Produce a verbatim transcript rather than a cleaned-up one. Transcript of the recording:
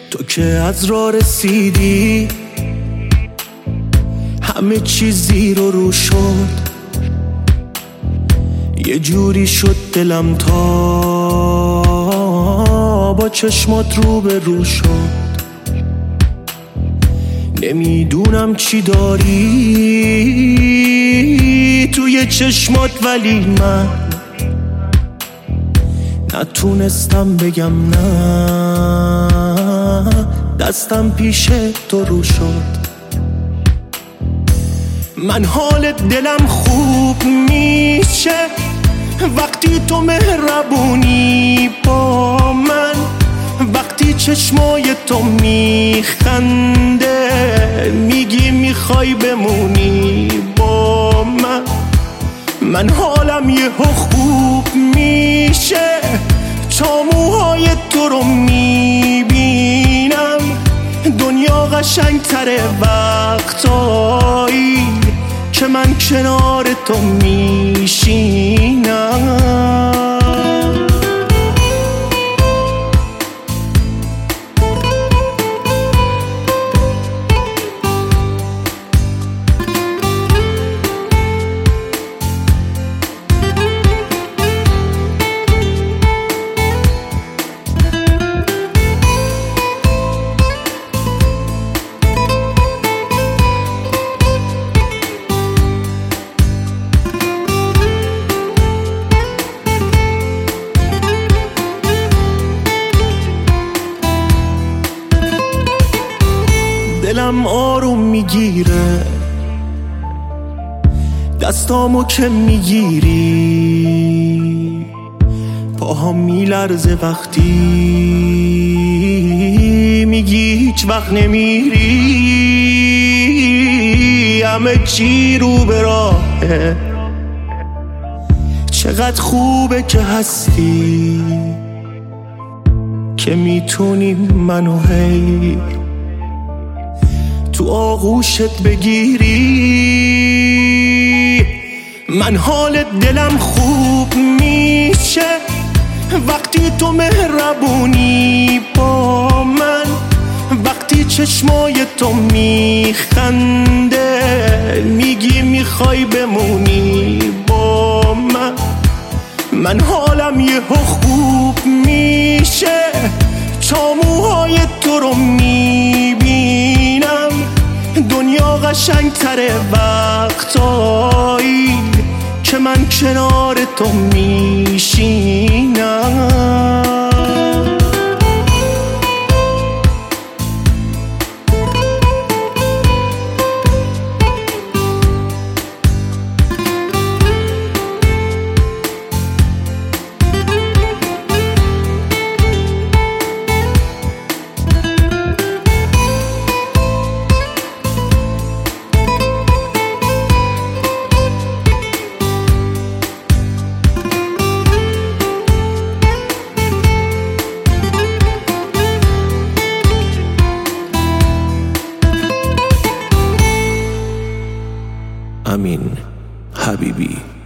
تو که از راه رسیدی همه چیز زیر و رو شد، یه جوری شد دلم تا با چشمات رو به رو شد. نمیدونم چی داری توی چشمات، ولی من نتونستم بگم نه، دستم پیش تو رو شد. من حال دلم خوب میشه وقتی تو مهربونی با من، وقتی چشمای تو میخنده میگی میخوای بمونی با من. من حالم یهو خوب میشه تا موهای تو رو میبینم، دنیا قشنگتره وقتایی که من کنار تو میشینم. دلم آروم میگیره دستامو که میگیری، پاهم میلرزه وقتی میگی هیچ وقت نمیری. همه چی رو به راهه، چقدر خوبه که هستی که میتونی منو هی تو آغوشت بگیری. من حال دلم خوب میشه وقتی تو مهربونی با من، وقتی چشمای تو میخنده میگی میخوای بمونی با من. من حالم یهو خوب میشه تا موهای تو رو میبینم، دنیا قشنگتره وقتایی که من کنار تو میشینم. امین حبیبی.